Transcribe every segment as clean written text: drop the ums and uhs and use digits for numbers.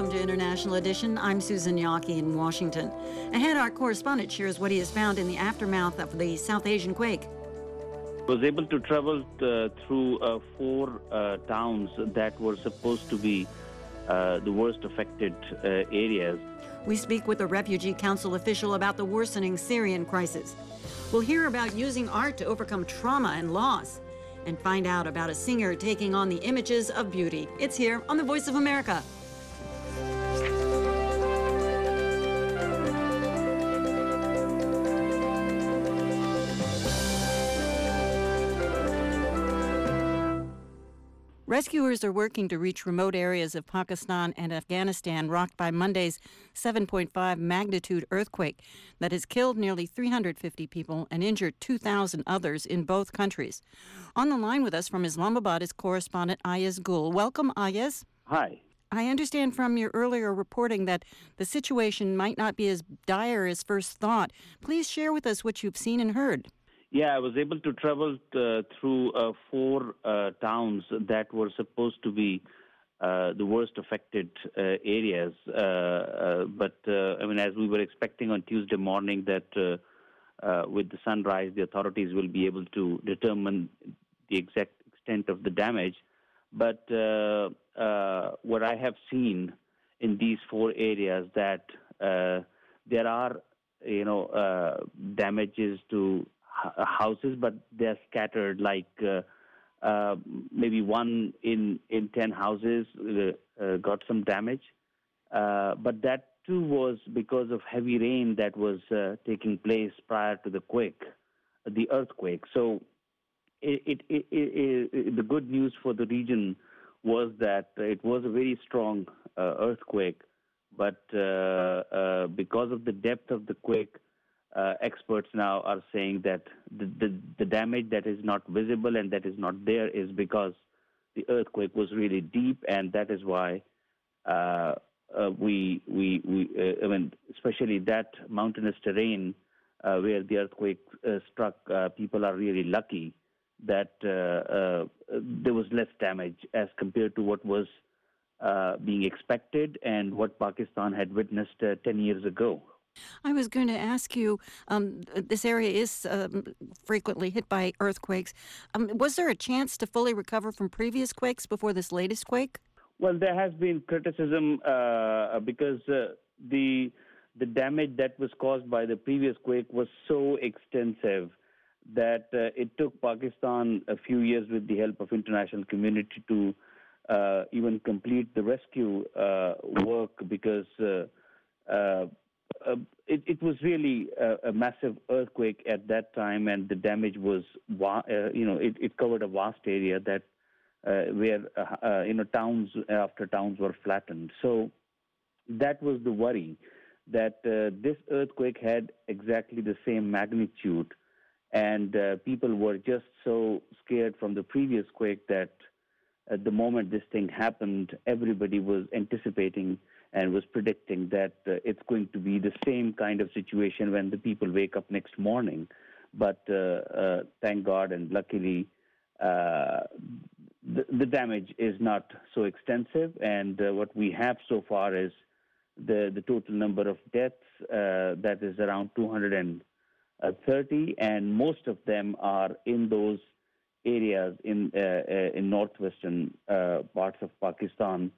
welcome to International Edition. I'm Susan Yockey in Washington. Ahead, our correspondent shares what he has found in the aftermath of the South Asian quake. Was able to travel through four towns that were supposed to be the worst affected areas. We speak with a Refugee Council official about the worsening Syrian crisis. We'll hear about using art to overcome trauma and loss, and find out about a singer taking on the images of beauty. It's here on The Voice of America. Rescuers are working to reach remote areas of Pakistan and Afghanistan rocked by Monday's 7.5 magnitude earthquake that has killed nearly 350 people and injured 2,000 others in both countries. On the line with us from Islamabad is correspondent Ayaz Gul. Welcome, Ayaz. Hi. I understand from your earlier reporting that the situation might not be as dire as first thought. Please share with us what you've seen and heard. Yeah, I was able to travel through four towns that were supposed to be the worst affected areas. But as we were expecting on Tuesday morning that with the sunrise, the authorities will be able to determine the exact extent of the damage. But what I have seen in these four areas that there are, damages to houses, but they're scattered like maybe one in 10 houses got some damage. But that too was because of heavy rain that was taking place prior to the earthquake. So the good news for the region was that it was a very strong earthquake, but because of the depth of the quake, experts now are saying that the damage that is not visible and that is not there is because the earthquake was really deep, and that is why especially that mountainous terrain where the earthquake struck, people are really lucky that there was less damage as compared to what was being expected and what Pakistan had witnessed 10 years ago. I was going to ask you, this area is frequently hit by earthquakes. Was there a chance to fully recover from previous quakes before this latest quake? Well, there has been criticism because the damage that was caused by the previous quake was so extensive that it took Pakistan a few years with the help of international community to even complete the rescue work because it was really a massive earthquake at that time, and the damage was, it covered a vast area that where towns after towns were flattened. So that was the worry, that this earthquake had exactly the same magnitude, and people were just so scared from the previous quake that at the moment this thing happened, everybody was anticipating and was predicting that it's going to be the same kind of situation when the people wake up next morning. But thank God and luckily, the damage is not so extensive. And what we have so far is the total number of deaths, that is around 230, and most of them are in those areas in northwestern parts of Pakistan,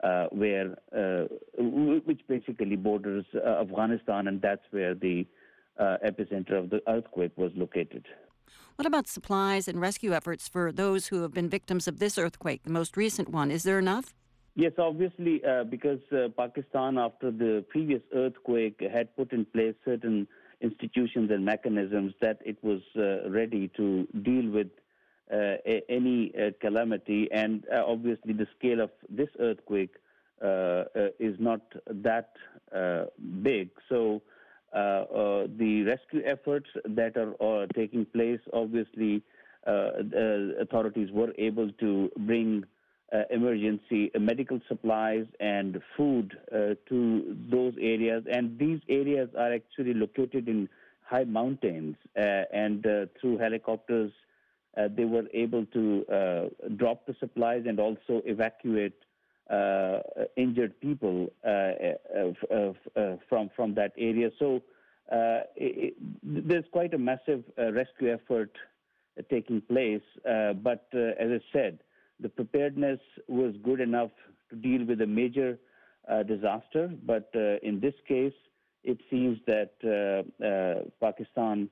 which basically borders Afghanistan, and that's where the epicenter of the earthquake was located. What about supplies and rescue efforts for those who have been victims of this earthquake, the most recent one? Is there enough? Yes, obviously, because Pakistan, after the previous earthquake, had put in place certain institutions and mechanisms that it was ready to deal with any calamity, and obviously the scale of this earthquake is not that big. So the rescue efforts that are taking place, obviously authorities were able to bring emergency medical supplies and food to those areas, and these areas are actually located in high mountains, and through helicopters they were able to drop the supplies and also evacuate injured people from that area. So there's quite a massive rescue effort taking place. But as I said, the preparedness was good enough to deal with a major disaster. But in this case, it seems that Pakistan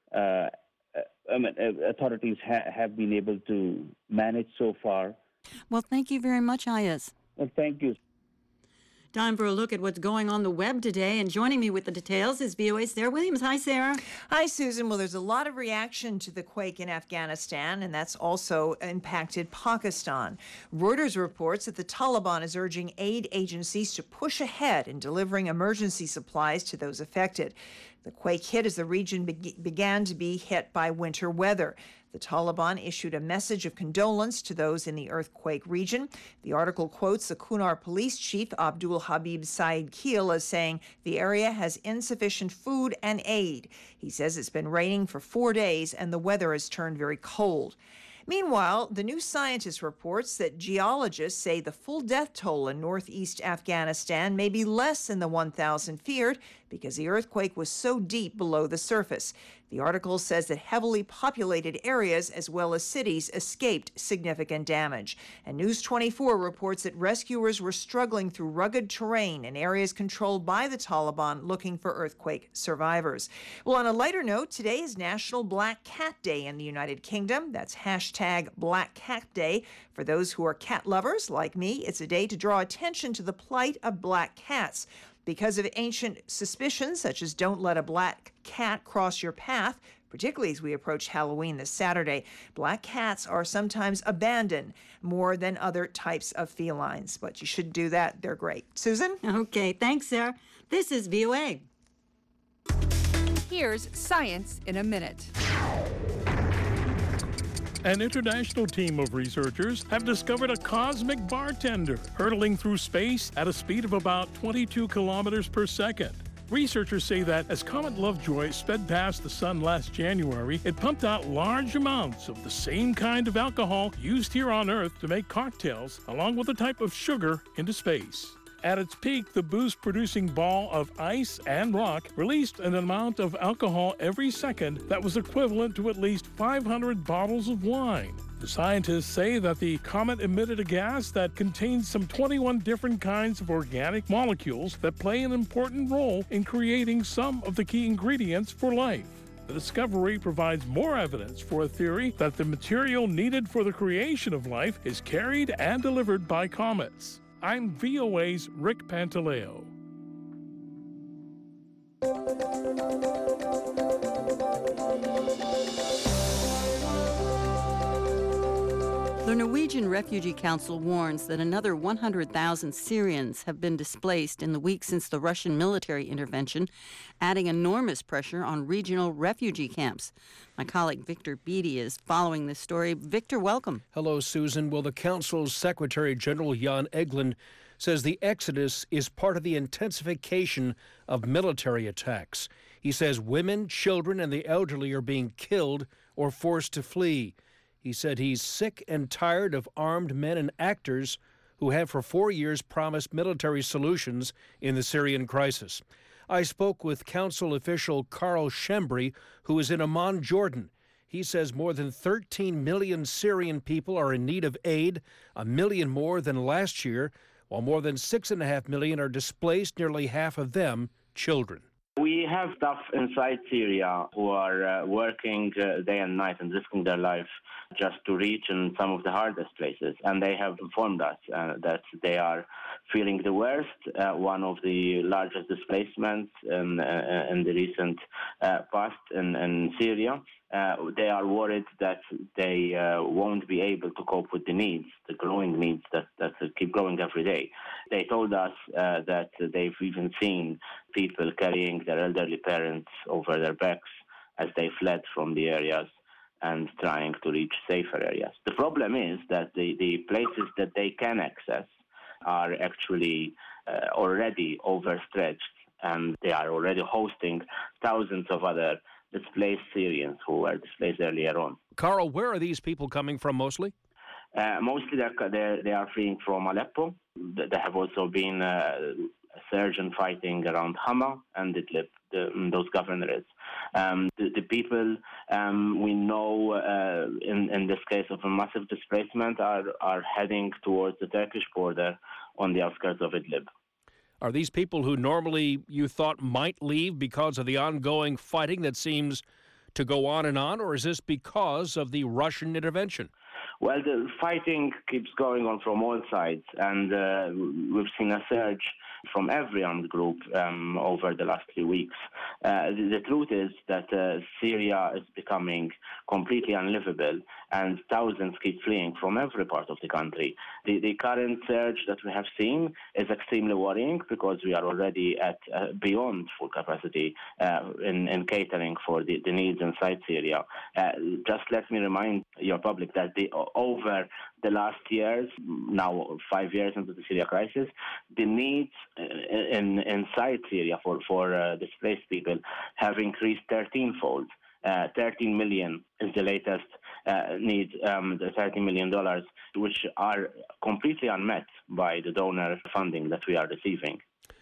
authorities have been able to manage so far. Well, thank you very much, Ayaz. Well, thank you. Time for a look at what's going on the web today. And joining me with the details is VOA's Sarah Williams. Hi, Sarah. Hi, Susan. Well, there's a lot of reaction to the quake in Afghanistan, and that's also impacted Pakistan. Reuters reports that the Taliban is urging aid agencies to push ahead in delivering emergency supplies to those affected. The quake hit as the region began to be hit by winter weather. The Taliban issued a message of condolence to those in the earthquake region. The article quotes the Kunar police chief, Abdul Habib Saeed Keel, as saying the area has insufficient food and aid. He says it's been raining for 4 days and the weather has turned very cold. Meanwhile, the New Scientist reports that geologists say the full death toll in northeast Afghanistan may be less than the 1,000 feared because the earthquake was so deep below the surface. The article says that heavily populated areas as well as cities escaped significant damage. And News 24 reports that rescuers were struggling through rugged terrain in areas controlled by the Taliban looking for earthquake survivors. Well, on a lighter note, today is National Black Cat Day in the United Kingdom. That's hashtag Black Cat Day. For those who are cat lovers like me, it's a day to draw attention to the plight of black cats. Because of ancient suspicions, such as don't let a black cat cross your path, particularly as we approach Halloween this Saturday, black cats are sometimes abandoned more than other types of felines. But you shouldn't do that. They're great. Susan? Okay, thanks, Sarah. This is VOA. Here's Science in a Minute. An international team of researchers have discovered a cosmic bartender hurtling through space at a speed of about 22 kilometers per second. Researchers say that as Comet Lovejoy sped past the sun last January, it pumped out large amounts of the same kind of alcohol used here on Earth to make cocktails, along with a type of sugar, into space. At its peak, the boost-producing ball of ice and rock released an amount of alcohol every second that was equivalent to at least 500 bottles of wine. The scientists say that the comet emitted a gas that contains some 21 different kinds of organic molecules that play an important role in creating some of the key ingredients for life. The discovery provides more evidence for a theory that the material needed for the creation of life is carried and delivered by comets. I'm VOA's Rick Pantaleo. The Norwegian Refugee Council warns that another 100,000 Syrians have been displaced in the week since the Russian military intervention, adding enormous pressure on regional refugee camps. My colleague Victor Beattie is following this story. Victor, welcome. Hello, Susan. Well, the Council's Secretary General Jan Egeland says the exodus is part of the intensification of military attacks. He says women, children, and the elderly are being killed or forced to flee. He said he's sick and tired of armed men and actors who have for 4 years promised military solutions in the Syrian crisis. I spoke with council official Carl Schembri, who is in Amman, Jordan. He says more than 13 million Syrian people are in need of aid, 1 million more than last year, while more than 6.5 million are displaced, nearly half of them children. We have staff inside Syria who are working day and night and risking their life just to reach in some of the hardest places. And they have informed us that they are feeling the worst, one of the largest displacements in the recent past in Syria. They are worried that they won't be able to cope with the needs, the growing needs that keep growing every day. They told us that they've even seen people carrying their elderly parents over their backs as they fled from the areas and trying to reach safer areas. The problem is that the places that they can access are actually already overstretched, and they are already hosting thousands of other displaced Syrians who were displaced earlier on. Carl, where are these people coming from mostly? Mostly they are fleeing from Aleppo. There have also been a surge in fighting around Hama and Idlib, those governorates. The people we know in this case of a massive displacement are heading towards the Turkish border on the outskirts of Idlib. Are these people who normally you thought might leave because of the ongoing fighting that seems to go on, or is this because of the Russian intervention? Well, the fighting keeps going on from all sides, and we've seen a surge from every armed group over the last few weeks. The truth is that Syria is becoming completely unlivable, and thousands keep fleeing from every part of the country. The current surge that we have seen is extremely worrying because we are already at beyond full capacity in catering for the needs inside Syria. Just let me remind your public that over the last years, now 5 years into the Syria crisis, the needs inside Syria for displaced people have increased 13-fold. 13 million is the latest need, the $30 million, which are completely unmet by the donor funding that we are receiving.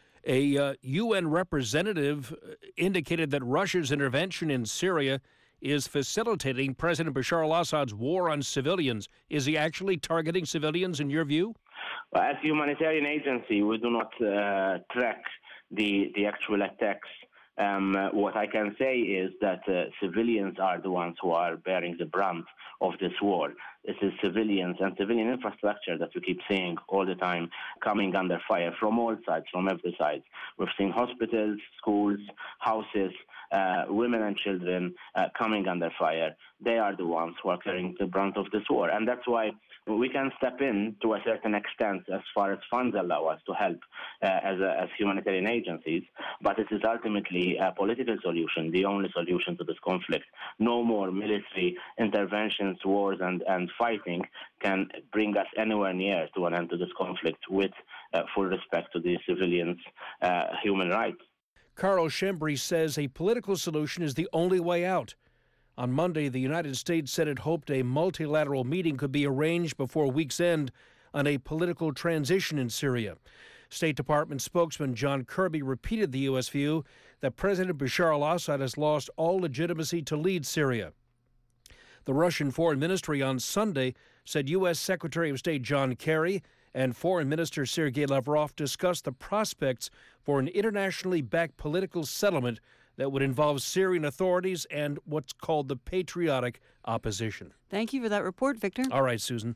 A UN representative indicated that Russia's intervention in Syria is facilitating President Bashar al-Assad's war on civilians. Is he actually targeting civilians in your view? As a humanitarian agency, we do not track the actual attacks. What I can say is that civilians are the ones who are bearing the brunt of this war. This is civilians and civilian infrastructure that we keep seeing all the time coming under fire from all sides, from every side. We've seen hospitals, schools, houses, women and children coming under fire. They are the ones who are carrying the brunt of this war. And that's why we can step in to a certain extent as far as funds allow us to help as humanitarian agencies. But it is ultimately a political solution, the only solution to this conflict. No more military interventions, wars, and fighting can bring us anywhere near to an end to this conflict with full respect to the civilians' human rights. Carl Schembri says a political solution is the only way out. On Monday, the United States said it hoped a multilateral meeting could be arranged before week's end on a political transition in Syria. State Department spokesman John Kirby repeated the U.S. view that President Bashar al-Assad has lost all legitimacy to lead Syria. The Russian Foreign Ministry on Sunday said U.S. Secretary of State John Kerry and Foreign Minister Sergei Lavrov discussed the prospects for an internationally backed political settlement that would involve Syrian authorities and what's called the patriotic opposition. Thank you for that report, Victor. All right, Susan.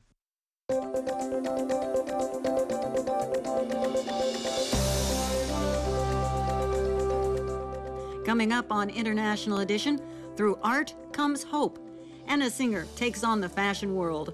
Coming up on International Edition, through art comes hope. Anna Singer takes on the fashion world.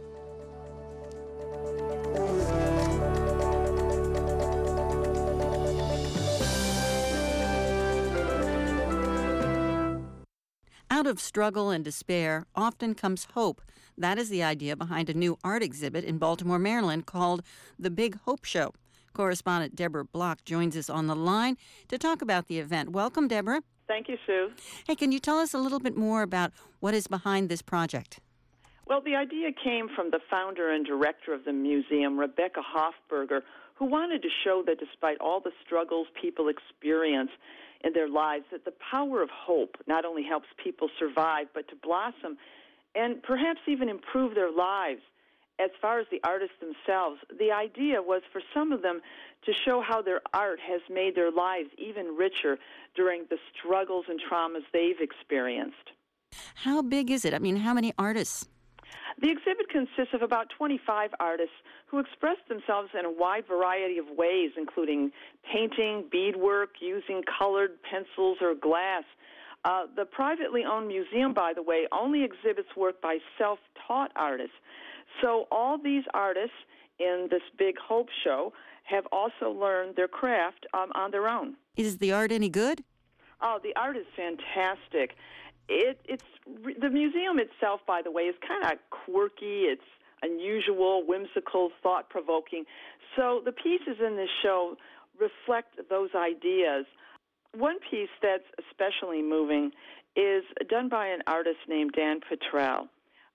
Out of struggle and despair often comes hope. That is the idea behind a new art exhibit in Baltimore, Maryland called The Big Hope Show. Correspondent Deborah Block joins us on the line to talk about the event. Welcome, Deborah. Thank you, Sue. Hey, can you tell us a little bit more about what is behind this project? Well, the idea came from the founder and director of the museum, Rebecca Hofberger, who wanted to show that despite all the struggles people experience in their lives, that the power of hope not only helps people survive, but to blossom and perhaps even improve their lives. As far as the artists themselves, the idea was for some of them to show how their art has made their lives even richer during the struggles and traumas they've experienced. How big is it? I mean, how many artists? The exhibit consists of about 25 artists who express themselves in a wide variety of ways, including painting, beadwork, using colored pencils or glass. The privately owned museum, by the way, only exhibits work by self-taught artists. So all these artists in this Big Hope Show have also learned their craft on their own. Is the art any good? Oh, the art is fantastic. It's the museum itself, by the way, is kind of quirky. It's unusual, whimsical, thought-provoking. So the pieces in this show reflect those ideas. One piece that's especially moving is done by an artist named Dan Petrell.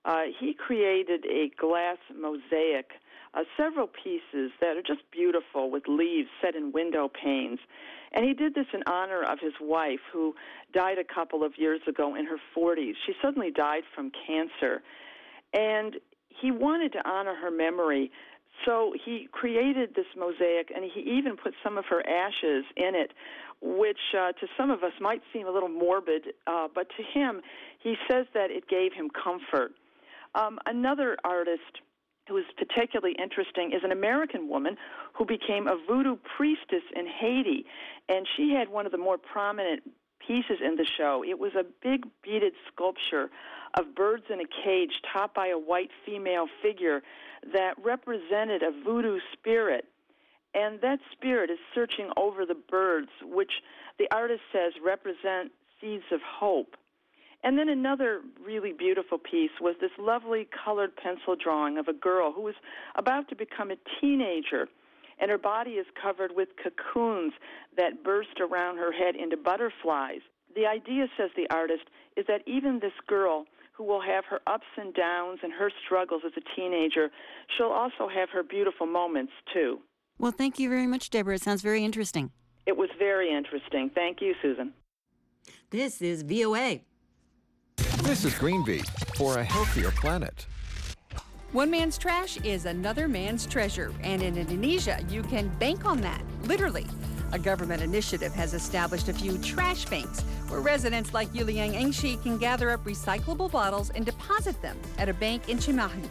he created a glass mosaic, several pieces that are just beautiful with leaves set in window panes. And he did this in honor of his wife, who died a couple of years ago in her 40s. She suddenly died from cancer. And he wanted to honor her memory, so he created this mosaic, and he even put some of her ashes in it, which to some of us might seem a little morbid, but to him, he says that it gave him comfort. Another artist who is particularly interesting is an American woman who became a voodoo priestess in Haiti, and she had one of the more prominent pieces in the show. It was a big beaded sculpture of birds in a cage topped by a white female figure that represented a voodoo spirit. And that spirit is searching over the birds, which the artist says represent seeds of hope. And then another really beautiful piece was this lovely colored pencil drawing of a girl who was about to become a teenager, and her body is covered with cocoons that burst around her head into butterflies. The idea, says the artist, is that even this girl, who will have her ups and downs and her struggles as a teenager, she'll also have her beautiful moments, too. Well, thank you very much, Deborah. It sounds very interesting. It was very interesting. Thank you, Susan. This is VOA. This is Green Beat for a healthier planet. One man's trash is another man's treasure, and in Indonesia, you can bank on that, literally. A government initiative has established a few trash banks where residents like Yuliang Engshi can gather up recyclable bottles and deposit them at a bank in Cimahi.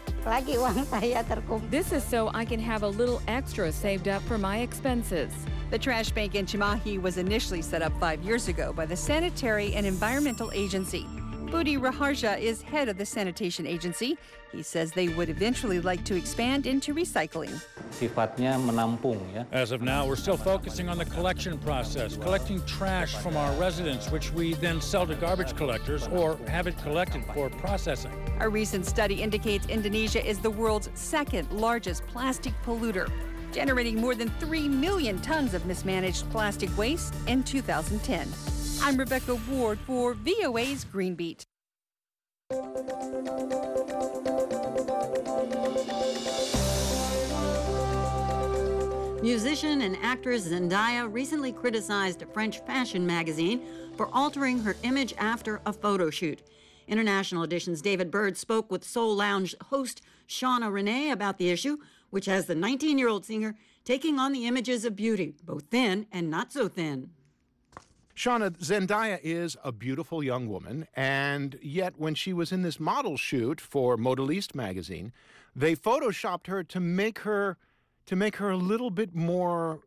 This is so I can have a little extra saved up for my expenses. The trash bank in Cimahi was initially set up 5 years ago by the Sanitary and Environmental Agency. Budi Raharja is head of the sanitation agency. He says they would eventually like to expand into recycling. As of now, we're still focusing on the collection process, collecting trash from our residents, which we then sell to garbage collectors or have it collected for processing. A recent study indicates Indonesia is the world's second largest plastic polluter, generating more than 3 million tons of mismanaged plastic waste in 2010. I'm Rebecca Ward for VOA's Green Beat. Musician and actress Zendaya recently criticized a French fashion magazine for altering her image after a photo shoot. International Edition's David Bird spoke with Soul Lounge host Shauna Renee about the issue, which has the 19-year-old singer taking on the images of beauty, both thin and not so thin. Shauna, Zendaya is a beautiful young woman, and yet when she was in this model shoot for Modeliste magazine, they photoshopped her to make her a little bit more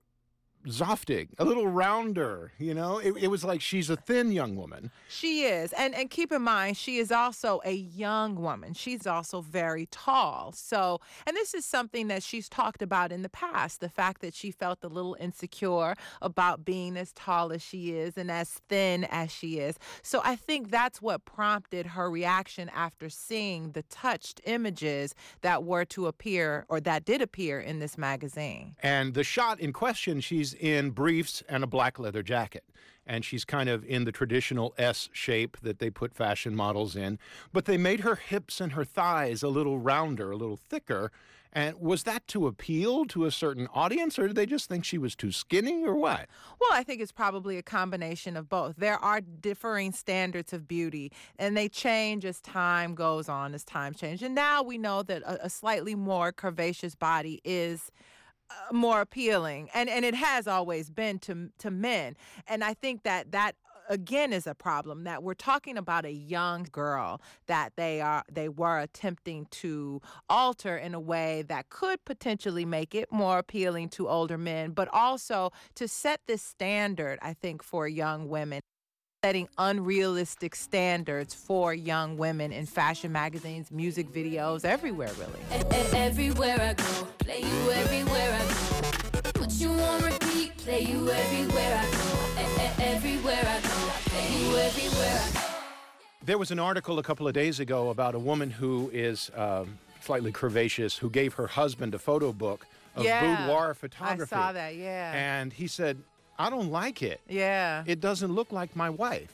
zoftig, a little rounder, you know? It was like she's a thin young woman. She is. And keep in mind, she is also a young woman. She's also very tall. So, and this is something that she's talked about in the past, the fact that she felt a little insecure about being as tall as she is and as thin as she is. So I think that's what prompted her reaction after seeing the touched images that were to appear, or that did appear in this magazine. And the shot in question, she's in briefs and a black leather jacket. And she's kind of in the traditional S shape that they put fashion models in. But they made her hips and her thighs a little rounder, a little thicker. And was that to appeal to a certain audience, or did they just think she was too skinny, or what? Well, I think it's probably a combination of both. There are differing standards of beauty, and they change as time goes on, as time changes. And now we know that a slightly more curvaceous body is more appealing, and it has always been to men. And I think that again is a problem, that we're talking about a young girl that they were attempting to alter in a way that could potentially make it more appealing to older men, but also to set this standard, I think, for young women, setting unrealistic standards for young women in fashion magazines, music videos, everywhere, really. Everywhere I go, play you everywhere I go. Put you on repeat, play you everywhere I go. Everywhere I go, play you everywhere I go. There was an article a couple of days ago about a woman who is slightly curvaceous, who gave her husband a photo book of boudoir photography. I saw that, yeah. And he said, I don't like it. Yeah. It doesn't look like my wife.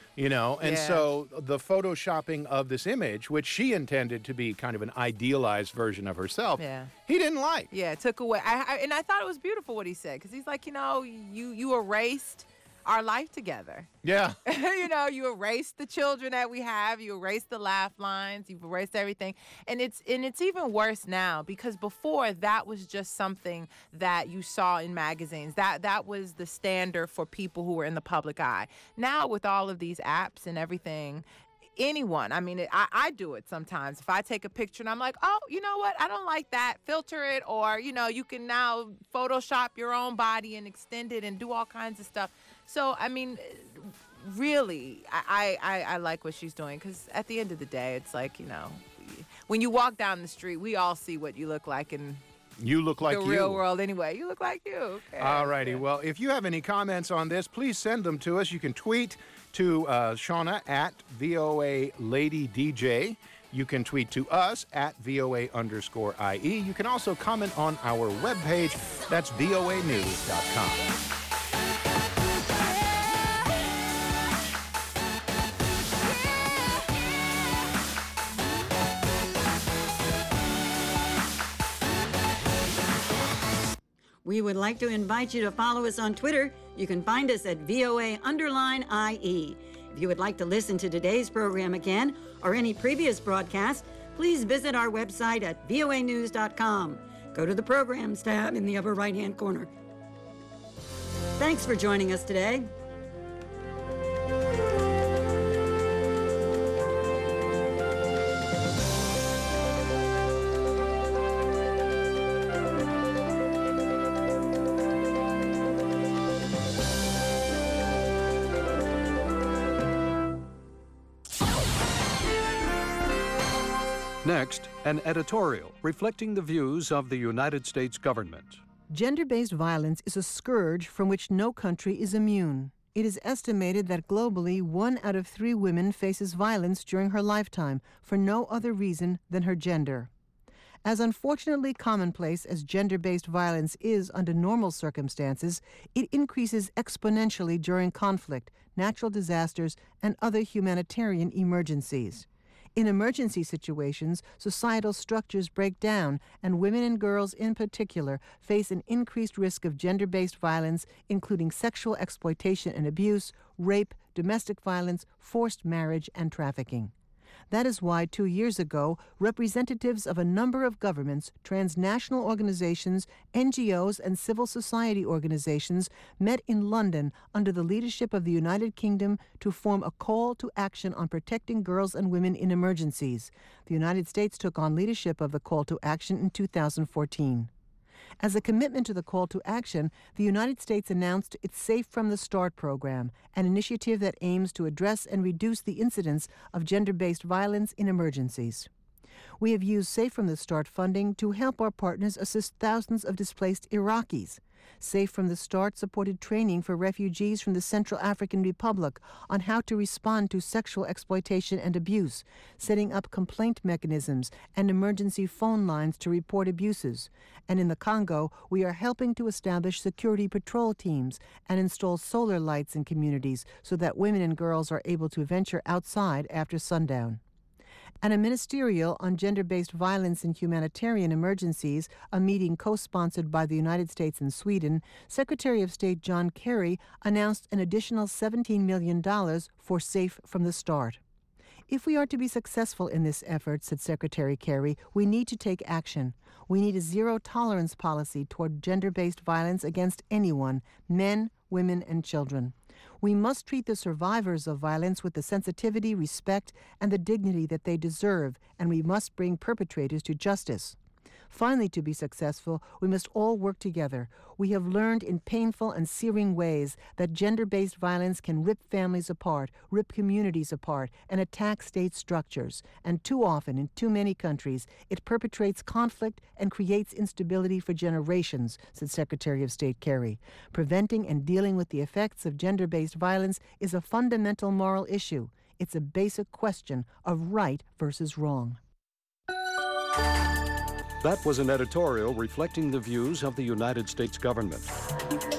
And Yeah. so the photoshopping of this image, which she intended to be kind of an idealized version of herself, he didn't like. Yeah, it took away. And I thought it was beautiful what he said, because he's like, you erased our life together. Yeah. You erased the children that we have. You erased the laugh lines. You've erased everything. And it's even worse now, because before that was just something that you saw in magazines. That was the standard for people who were in the public eye. Now with all of these apps and everything, anyone, I do it sometimes. If I take a picture and I'm like, oh, you know what? I don't like that. Filter it. Or, you can now Photoshop your own body and extend it and do all kinds of stuff. So, really, I like what she's doing, because at the end of the day, it's like, when you walk down the street, we all see what you look like in You look like the you. real world anyway. You look like you. Okay. All righty. Well, if you have any comments on this, please send them to us. You can tweet to Shauna at VOA Lady DJ. You can tweet to us at VOA_IE. You can also comment on our webpage. That's voanews.com. We would like to invite you to follow us on Twitter. You can find us at VOA_IE. If you would like to listen to today's program again or any previous broadcast, please visit our website at voanews.com. Go to the Programs tab in the upper right-hand corner. Thanks for joining us today. Next, an editorial reflecting the views of the United States government. Gender-based violence is a scourge from which no country is immune. It is estimated that globally, 1 out of 3 women faces violence during her lifetime for no other reason than her gender. As unfortunately commonplace as gender-based violence is under normal circumstances, it increases exponentially during conflict, natural disasters, and other humanitarian emergencies. In emergency situations, societal structures break down, and women and girls in particular face an increased risk of gender-based violence, including sexual exploitation and abuse, rape, domestic violence, forced marriage, and trafficking. That is why 2 years ago, representatives of a number of governments, transnational organizations, NGOs, and civil society organizations met in London under the leadership of the United Kingdom to form a call to action on protecting girls and women in emergencies. The United States took on leadership of the call to action in 2014. As a commitment to the call to action, the United States announced its Safe from the Start program, an initiative that aims to address and reduce the incidence of gender-based violence in emergencies. We have used Safe from the Start funding to help our partners assist thousands of displaced Iraqis. Safe from the Start supported training for refugees from the Central African Republic on how to respond to sexual exploitation and abuse, setting up complaint mechanisms and emergency phone lines to report abuses. And in the Congo, we are helping to establish security patrol teams and install solar lights in communities so that women and girls are able to venture outside after sundown. At a ministerial on gender-based violence in humanitarian emergencies, a meeting co-sponsored by the United States and Sweden, Secretary of State John Kerry announced an additional $17 million for Safe from the Start. If we are to be successful in this effort, said Secretary Kerry, we need to take action. We need a zero-tolerance policy toward gender-based violence against anyone, men, women, and children. We must treat the survivors of violence with the sensitivity, respect, and the dignity that they deserve, and we must bring perpetrators to justice. Finally, to be successful, we must all work together. We have learned in painful and searing ways that gender-based violence can rip families apart, rip communities apart, and attack state structures. And too often, in too many countries, it perpetrates conflict and creates instability for generations, said Secretary of State Kerry. Preventing and dealing with the effects of gender-based violence is a fundamental moral issue. It's a basic question of right versus wrong. That was an editorial reflecting the views of the United States government.